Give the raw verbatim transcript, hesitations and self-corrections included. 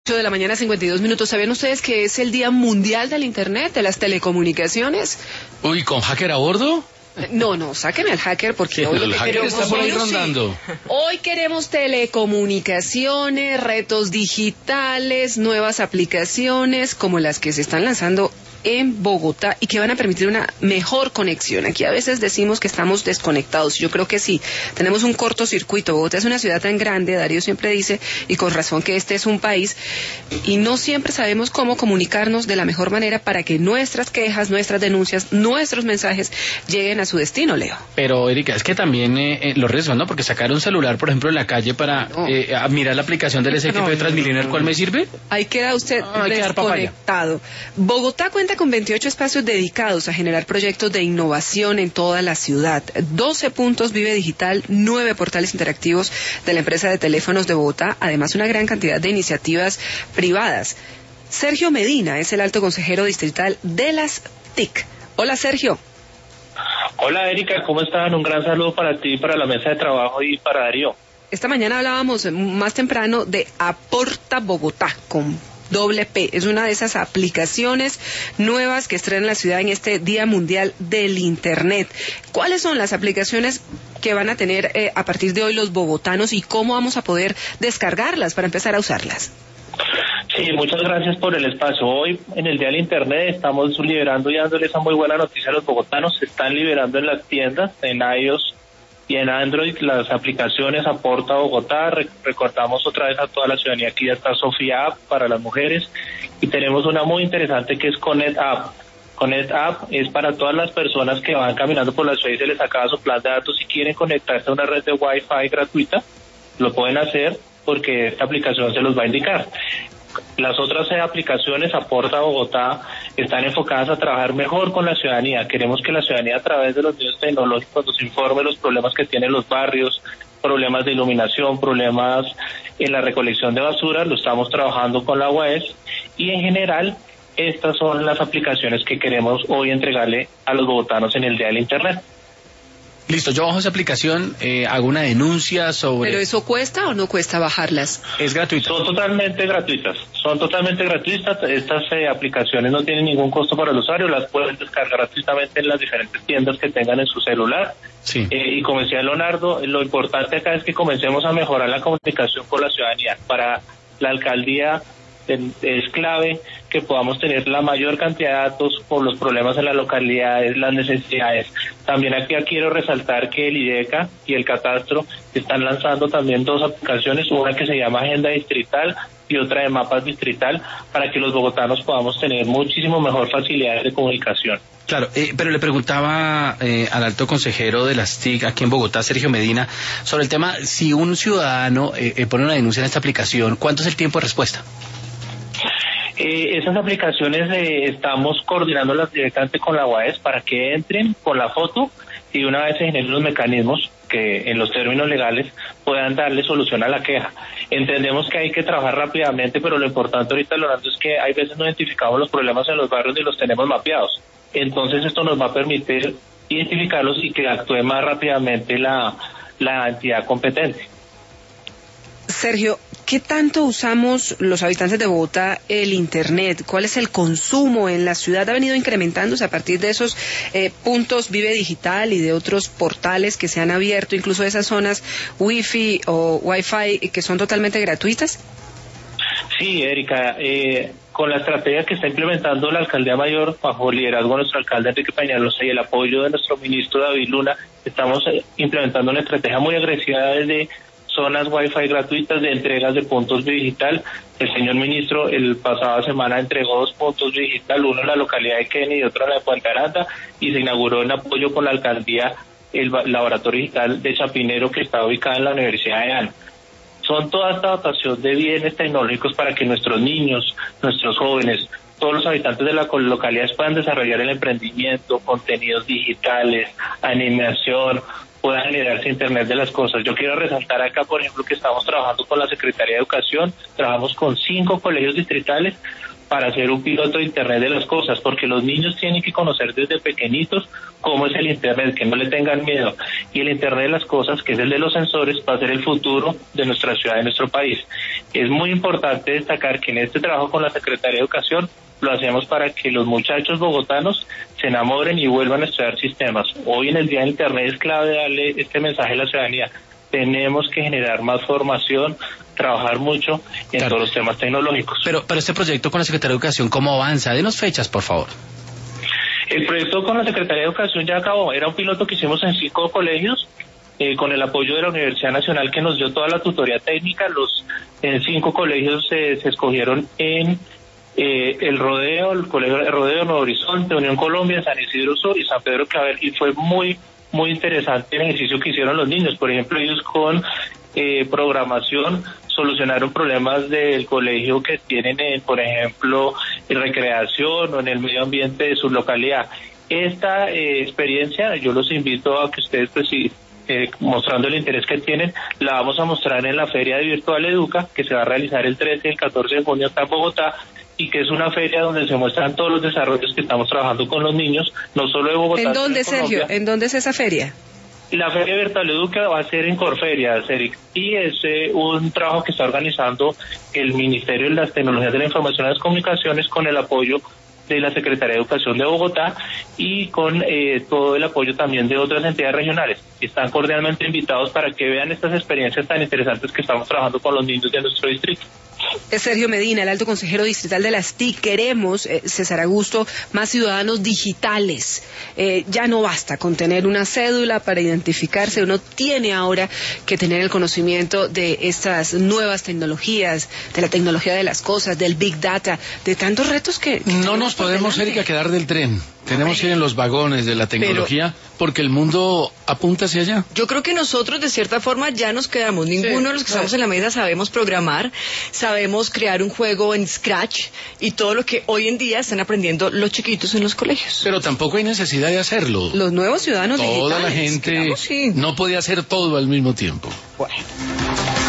ocho de la mañana, cincuenta y dos minutos. ¿Sabían ustedes que es el Día Mundial del Internet, de las telecomunicaciones? Uy, ¿con hacker a bordo? No, no, sáquenme al hacker porque Sí, hoy lo el que hacker queremos está por ahí hoy, rondando. sí. Hoy queremos telecomunicaciones, retos digitales, nuevas aplicaciones como las que se están lanzando en Bogotá y que van a permitir una mejor conexión. Aquí a veces decimos que estamos desconectados. Yo creo que sí. Tenemos un cortocircuito. Bogotá es una ciudad tan grande, Darío siempre dice, y con razón, que este es un país, y no siempre sabemos cómo comunicarnos de la mejor manera para que nuestras quejas, nuestras denuncias, nuestros mensajes lleguen a su destino, Leo. Pero, Erika, es que también eh, eh, los riesgos, ¿no? Porque sacar un celular, por ejemplo, en la calle para no. eh, mirar la aplicación del S X P No, de Transmilenio, ¿cuál me sirve? Ahí queda usted Ah, hay que dar papaya. desconectado. Bogotá cuenta con veintiocho espacios dedicados a generar proyectos de innovación en toda la ciudad. doce puntos Vive Digital, nueve portales interactivos de la empresa de teléfonos de Bogotá, además una gran cantidad de iniciativas privadas. Sergio Medina es el alto consejero distrital de las T I C. Hola, Sergio. Hola, Erika, ¿cómo están? Un gran saludo para ti, para la mesa de trabajo y para Darío. Esta mañana hablábamos más temprano de Aporta Bogotá, con doble P. Es una de esas aplicaciones nuevas que estrena la ciudad en este Día Mundial del Internet. ¿Cuáles son las aplicaciones que van a tener eh, a partir de hoy los bogotanos y cómo vamos a poder descargarlas para empezar a usarlas? Sí, muchas gracias por el espacio. Hoy, en el Día del Internet, estamos liberando y dándoles esa muy buena noticia a los bogotanos. Se están liberando en las tiendas, en iOS y en Android, las aplicaciones Aporta Bogotá. Re- recordamos otra vez a toda la ciudadanía que ya está Sofía App para las mujeres, y tenemos una muy interesante que es Connect App. Connect App es para todas las personas que van caminando por la ciudad y se les acaba su plan de datos y quieren conectarse a una red de Wi-Fi gratuita. Lo pueden hacer porque esta aplicación se los va a indicar. Las otras eh, aplicaciones Aporta Bogotá están enfocadas a trabajar mejor con la ciudadanía. Queremos que la ciudadanía, a través de los medios tecnológicos, nos informe los problemas que tienen los barrios, problemas de iluminación, problemas en la recolección de basura. Lo estamos trabajando con la U A E S, y en general estas son las aplicaciones que queremos hoy entregarle a los bogotanos en el Día del Internet. Listo, yo bajo esa aplicación, eh, hago una denuncia sobre... ¿Pero eso cuesta o no cuesta bajarlas? Es gratuito. Son totalmente gratuitas, son totalmente gratuitas. Estas eh, aplicaciones no tienen ningún costo para el usuario, las pueden descargar gratuitamente en las diferentes tiendas que tengan en su celular. Sí. Eh, y como decía Leonardo, lo importante acá es que comencemos a mejorar la comunicación con la ciudadanía. Para la alcaldía es clave que podamos tener la mayor cantidad de datos por los problemas en las localidades, las necesidades. También aquí quiero resaltar que el IDECA y el Catastro están lanzando también dos aplicaciones, una que se llama Agenda Distrital y otra de Mapas Distrital, para que los bogotanos podamos tener muchísimo mejor facilidades de comunicación. Claro, eh, pero le preguntaba eh, al alto consejero de las T I C aquí en Bogotá, Sergio Medina, sobre el tema, si un ciudadano eh, eh, pone una denuncia en esta aplicación, ¿cuánto es el tiempo de respuesta? Eh, esas aplicaciones eh, estamos coordinándolas directamente con la U A E S para que entren con la foto y una vez se generen los mecanismos que en los términos legales puedan darle solución a la queja. Entendemos que hay que trabajar rápidamente, pero lo importante ahorita, Leonardo, es que hay veces no identificamos los problemas en los barrios y los tenemos mapeados. Entonces esto nos va a permitir identificarlos y que actúe más rápidamente la, la entidad competente. Sergio, ¿qué tanto usamos los habitantes de Bogotá el Internet? ¿Cuál es el consumo en la ciudad? ¿Ha venido incrementándose a partir de esos eh, puntos Vive Digital y de otros portales que se han abierto, incluso de esas zonas Wi-Fi o Wi-Fi que son totalmente gratuitas? Sí, Erika, eh, con la estrategia que está implementando la Alcaldía Mayor bajo el liderazgo de nuestro alcalde Enrique Peñalosa y el apoyo de nuestro ministro David Luna, estamos eh, implementando una estrategia muy agresiva desde zonas Wi-Fi gratuitas de entregas de puntos digital. El señor ministro el pasada semana entregó dos puntos digital, uno en la localidad de Kennedy y otro en la de Puente Aranda, y se inauguró en apoyo con la alcaldía el laboratorio digital de Chapinero, que está ubicado en la Universidad de Ana. Son toda esta dotación de bienes tecnológicos para que nuestros niños, nuestros jóvenes, todos los habitantes de las localidades puedan desarrollar el emprendimiento, contenidos digitales, animación, pueda generarse Internet de las cosas. Yo quiero resaltar acá, por ejemplo, que estamos trabajando con la Secretaría de Educación, trabajamos con cinco colegios distritales para hacer un piloto de Internet de las cosas, porque los niños tienen que conocer desde pequeñitos cómo es el Internet, que no le tengan miedo. Y el Internet de las cosas, que es el de los sensores, va a ser el futuro de nuestra ciudad, de nuestro país. Es muy importante destacar que en este trabajo con la Secretaría de Educación lo hacemos para que los muchachos bogotanos se enamoren y vuelvan a estudiar sistemas. Hoy en el Día del Internet es clave darle este mensaje a la ciudadanía. Tenemos que generar más formación, trabajar mucho en claro. todos los temas tecnológicos. Pero, pero este proyecto con la Secretaría de Educación, ¿cómo avanza? Denos fechas, por favor. El proyecto con la Secretaría de Educación ya acabó. Era un piloto que hicimos en cinco colegios, eh, con el apoyo de la Universidad Nacional, que nos dio toda la tutoría técnica. Los en cinco colegios eh, se escogieron en eh, el Rodeo, el Colegio de Rodeo, Nuevo Horizonte, Unión Colombia, San Isidro Sur y San Pedro Claver, y fue muy, muy interesante el ejercicio que hicieron los niños. Por ejemplo, ellos con eh, programación solucionaron problemas del colegio que tienen, en, por ejemplo, en recreación o en el medio ambiente de su localidad. Esta eh, experiencia, yo los invito a que ustedes, pues, sí, eh, mostrando el interés que tienen, la vamos a mostrar en la Feria de Virtual Educa, que se va a realizar el trece y el catorce de junio acá en Bogotá, y que es una feria donde se muestran todos los desarrollos que estamos trabajando con los niños, no solo de Bogotá. ¿En dónde, Sergio? ¿En dónde es esa feria? La Feria Virtual Educa va a ser en Corferia, Ceric, y es eh, un trabajo que está organizando el Ministerio de las Tecnologías de la Información y las Comunicaciones con el apoyo de la Secretaría de Educación de Bogotá y con eh, todo el apoyo también de otras entidades regionales. Están cordialmente invitados para que vean estas experiencias tan interesantes que estamos trabajando con los niños de nuestro distrito. Sergio Medina, el alto consejero distrital de las T I C. Queremos, eh, César Augusto, más ciudadanos digitales. Eh, ya no basta con tener una cédula para identificarse. Uno tiene ahora que tener el conocimiento de estas nuevas tecnologías, de la tecnología de las cosas, del Big Data, de tantos retos que... que no nos podemos, Erika, quedar del tren. Tenemos que ir en los vagones de la tecnología, pero, porque el mundo apunta hacia allá. Yo creo que nosotros, de cierta forma, ya nos quedamos. Ninguno sí, de los que estamos en la mesa sabemos programar, sabemos crear un juego en Scratch y todo lo que hoy en día están aprendiendo los chiquitos en los colegios. Pero tampoco hay necesidad de hacerlo. Los nuevos ciudadanos Toda digitales. Toda la gente claro, sí. no podía hacer todo al mismo tiempo. Bueno.